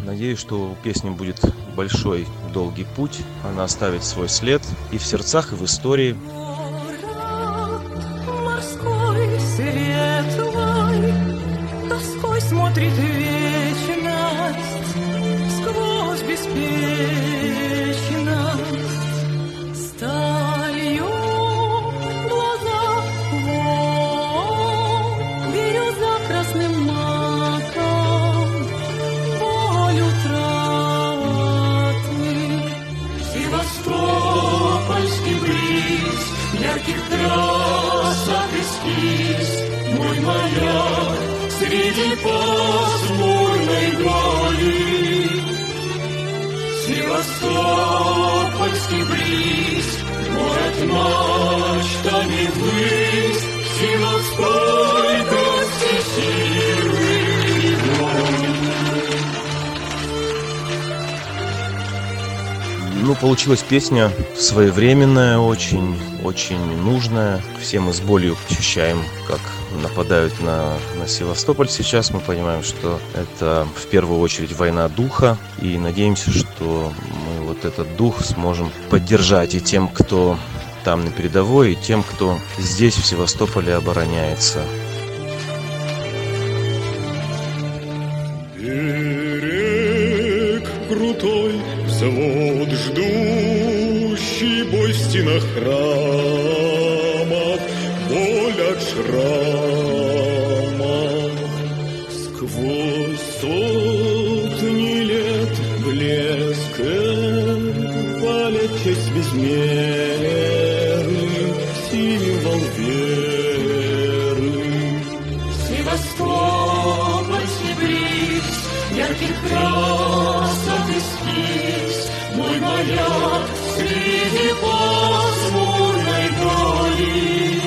Надеюсь, что у песни будет большой, долгий путь. Она оставит свой след и в сердцах, и в истории. Морской светлой тоской смотрит вечность сквозь беспечность. Сталью глаза вон, бирюза красным маком, боль утраты. Севастопольский бриз ярких красок эскиз, мой маяк среди пасмурной дали. Севастопольский бриз, город мачтами ввысь, сила стойкости, силы и воли. Получилась песня своевременная, очень нужная. Все мы с болью ощущаем, как нападают на Севастополь сейчас. Мы понимаем, что это в первую очередь война духа. И надеемся, что мы вот этот дух сможем поддержать и тем, кто там на передовой, и тем, кто здесь, в Севастополе, обороняется. Берег крутой, взвод ждущий, бой в стенах храмов, боль от шрамов. Сквозь сотни лет блеск палит честь безмерный, символ веры. Севастопольский бриз ярких красок эскиз, мой маяк среди пасмурной дали.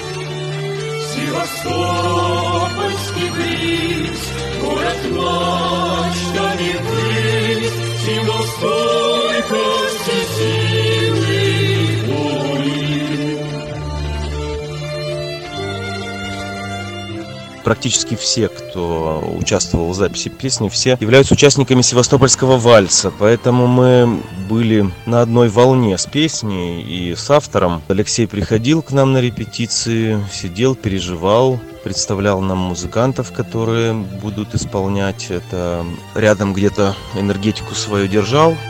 Севастопольский бриз, город мачтами ввысь, символ стойкости, силы и воли. Практически все, кто участвовал в записи песни, все являются участниками Севастопольского вальса. Поэтому мы были на одной волне с песней и с автором. Алексей приходил к нам на репетиции, сидел, переживал, представлял нам музыкантов, которые будут исполнять это. Рядом где-то энергетику свою держал.